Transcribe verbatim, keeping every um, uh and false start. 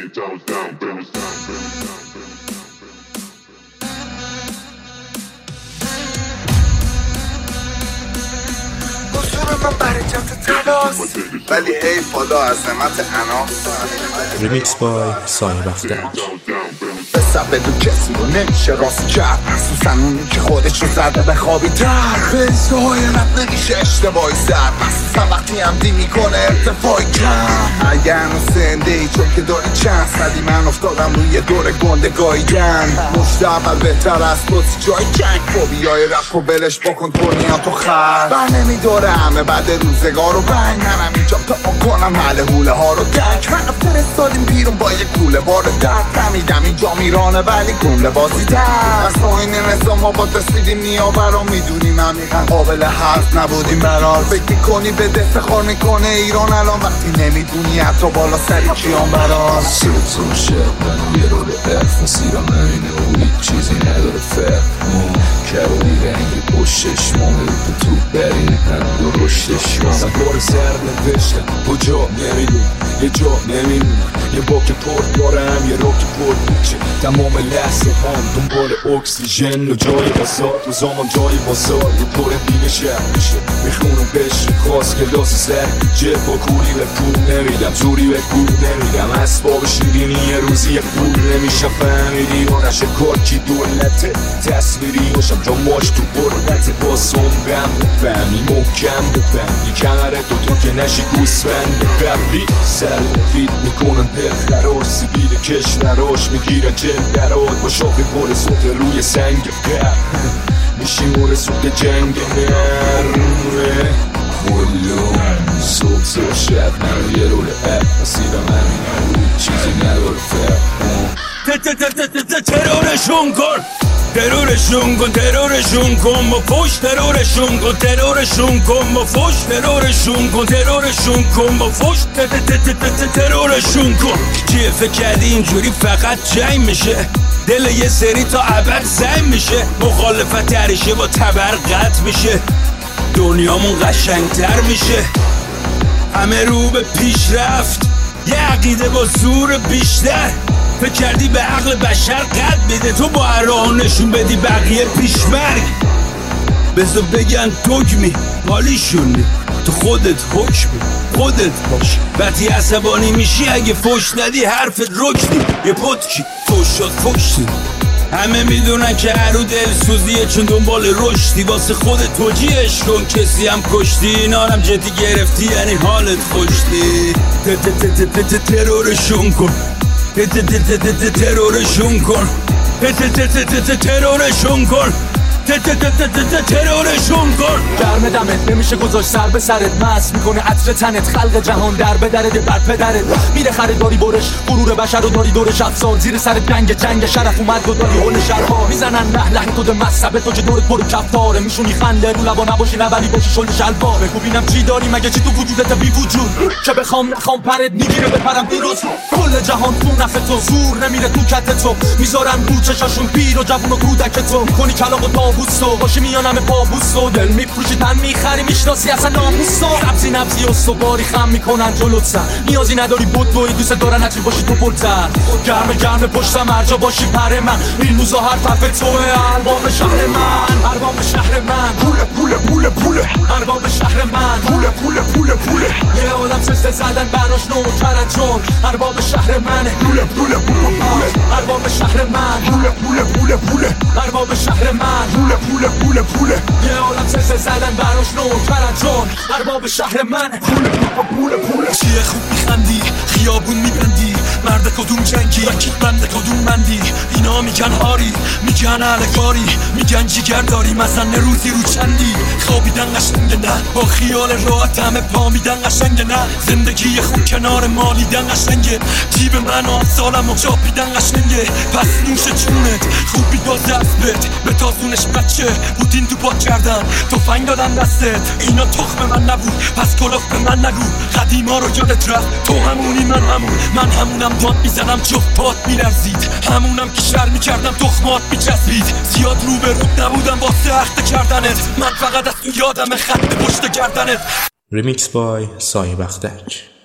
من برکت تلاس ولی حیف خدا عظمت اناس. ریمیکس بای سایه بختک. بسر بدون کسی رو نمیشه راست کرد، مخصوصا اونی که خودش رو زده به خوابی تر. به ازدهای رب نمیشه اشتباهی زد، مخصوصا وقتی همدی میکنه ارتفاعی کم. اگه هنو سنده ای چون که داری چند صدی، من افتادم روی دور گندگاهی گن. مشت اول بهتر از بازی جای جنگ، فوبیای رپ و بلش بکن دنیاتو خرد. بر نمیداره همه بعد روزگار رو بنگ، منم اینجا تا کنم حل حوله ها رو دنگ. من فرستادیم بیرون با یه کوله بار درد، دمیدم اینجا میرانه ولی گمله بازی در. از پایین نظام ما با رسیدیم نیاورا، میدونیم عمیقا قابل حرف نبودیم برار. فکر میکنی به دفتخار میکنه ایران الان، وقتی نمیدونی حتی بالا سری کیان برار. سلطون شهر من یه رول ارف مسیرم همینه و هیچ چیزی نداره فرق. کبابی رنگی پشتش مامه تو تو برین هم دو رشتش من سوار سر نوشتم کجا نمیدون یه جا نمیمونم، یه باک پر دارم یه راک پر بوچه. تمام لحظه هم دنبال اکسیژن و جای بازار و زمان جای بازار. یه طور دیگه شهر میشه میخونم بهش خواست کلاس سر جه با کوری به پول نمیدم، زوری به پول نمیدم. اسباب شیرینی یه روزی یه پول نمیشه فهمیدی و نشه کارکی دولته تصویری باشم جا ماش تو بردت با سنبم بفهمی محکم بفهمی کمره دوتا که نشی گوسفند قبلی سر فید میکنن دل خراش سیبیل کشوراش میگیرن جل دراد با شاقی پر سوت روی سنگ قرد میشی مور سوت جنگ نرمه کلون صبح صبح شب من یه رول اب مسیرم همین رو چیزی نداره فرق. ترورشون کن ترورشون کن ترورشون کن با پشت ترورشون کن ترورشون کن با پشت ترورشون کن ترورشون کن با پشت ترورشون کن. چیه فکر کردی اینجوری فقط جنگ میشه؟ دل یه سری تا ابد زنگ میشه، مخالفت تریشه با تبر قطع میشه، دنیامون قشنگتر میشه. همه رو به پیشرفت، یه عقیده با زور بیشتر. فکر کردی به عقل بشر قد بده، تو با راه نشون بدی بقیه پیشمرگ. بذار بگن دگمی مالیشونی، تو خودت حکمی خودت باش. وقتی عصبانی میشی اگه فوش ندی حرفت رکنی، یه پتکی فوش شد فوشتی. همه میدونن که هرو دل سوزیه چون دنبال رشدی، واسه خودت توجیهش کن کسی هم کشتی. اینارم جدی گرفتی یعنی حالت خوشتی. ترورشون کن ترورشون کن ترورشون کن ترورشون کن. گرم دمت نمیشه گذاشت سر به سرت، مست میکنه عطر تنت، خلق جهان در به درد بر پدرت. میره خریداری برش غرور بشر رو داری دورش افسار، زیر سر جنگ جنگ شرف اومد و داری حول شرها. میزنن نه لحن کد مذهب تو که دورت برو کفتاره، میشونی خنده رو لبا نباشی نه ولی باشی شل شلوار. بگو ببینم چی داری مگه چی تو وجودت بی وجود که بخوام نخوام پرت میگیره بپرم دیروز. کل جهان تو نفع تو، زور نمیره تو کت تو، میذارن رو چشاشون پیر و جوون و کودک تو. میکنی کلاغ و بوستو باشی میانم پا بوستو، دل میفروشی تن میخری میشناسی اصلا ناموستو. نبزی نبزی استواری خم میکنن جلوت سر، نیازی نداری بود دوی دوست دارن هرچی باشی تو بلتر. گرم گرم پشتم هر جا باشی پر من، این روزا هر طرف توه. ارباب شهر من ارباب شهر من پوله پوله پوله پوله ارباب شهر من پوله پوله پوله پوله. یه آدم سسته زدن براش نوکرن چون ارباب شهر منه. پوله پوله پوله پوله ارباب شهر من پوله پوله پوله پوله ارباب شهر من پوله پوله پوله پوله. یه عالم سسته زدن براش نوکرن چون ارباب شهر من. پوله پوله پوله چیه خوب میخندی خیابون میبندی، مرد کدوم جنگی وکیل بنده کدوم مندی. اینا میگن هاری میگن علکاری میگن جیگر داری مثلا روزی رو چندی. خوابیدن قشنگه نه با خیال راحت همه پا میدن قشنگه نه. زندگی خوب کنار مالیدن قشنگه، جیب من و سالم و چاپیدن قشنگه. پس نوش جونت خوبی داز دستت به تازونش بچه بودین تو پاک کردن تفنگ دادن دستت. اینا تخم من نبود پس کلاف به من نگو، قدیما رو یادت رفت تو همونی من همون. من همونم داد میزنم جفت پات میلرزید، همونم که شر میکردم تخمات میچسبید. زیاد رو به رو نبودم واسه اخته کردنت، من فقط از تو یادم خط پشت گردنت. ریمیکس بای سایه بختک.